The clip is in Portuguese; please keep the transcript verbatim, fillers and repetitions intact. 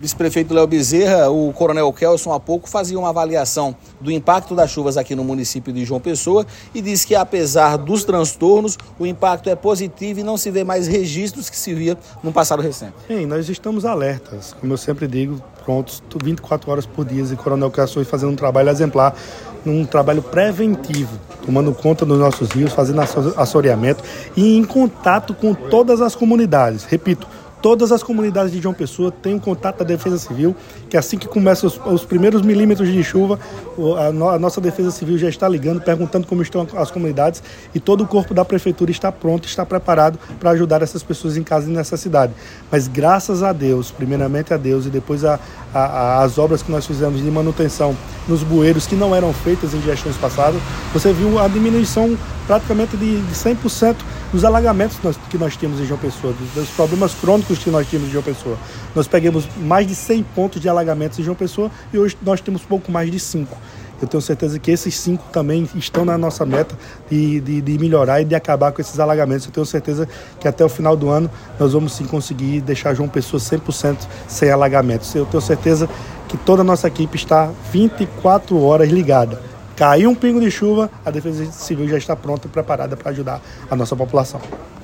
Vice-prefeito Léo Bezerra, o coronel Kelson há pouco fazia uma avaliação do impacto das chuvas aqui no município de João Pessoa e disse que, apesar dos transtornos, o impacto é positivo e não se vê mais registros que se via no passado recente. Sim, nós estamos alertas, como eu sempre digo, prontos vinte e quatro horas por dia, e o coronel Kelson fazendo um trabalho exemplar, um trabalho preventivo, tomando conta dos nossos rios, fazendo assoreamento e em contato com todas as comunidades. Repito, todas as comunidades de João Pessoa têm um contato da Defesa Civil, que assim que começam os, os primeiros milímetros de chuva, a, no, a nossa Defesa Civil já está ligando, perguntando como estão as comunidades, e todo o corpo da Prefeitura está pronto, está preparado para ajudar essas pessoas em caso de necessidade. Mas graças a Deus, primeiramente a Deus, e depois a, a, a, as obras que nós fizemos de manutenção nos bueiros que não eram feitas em gestões passadas, você viu a diminuição praticamente de, de cem por cento dos alagamentos que nós, que nós tínhamos em João Pessoa, dos, dos problemas crônicos que nós tínhamos em João Pessoa. Nós pegamos mais de cem pontos de alagamentos em João Pessoa e hoje nós temos pouco mais de cinco. Eu tenho certeza que esses cinco também estão na nossa meta de, de, de melhorar e de acabar com esses alagamentos. Eu tenho certeza que até o final do ano nós vamos sim conseguir deixar João Pessoa cem por cento sem alagamentos. Eu tenho certeza que toda a nossa equipe está vinte e quatro horas ligada. Caiu um pingo de chuva, a Defesa Civil já está pronta e preparada para ajudar a nossa população.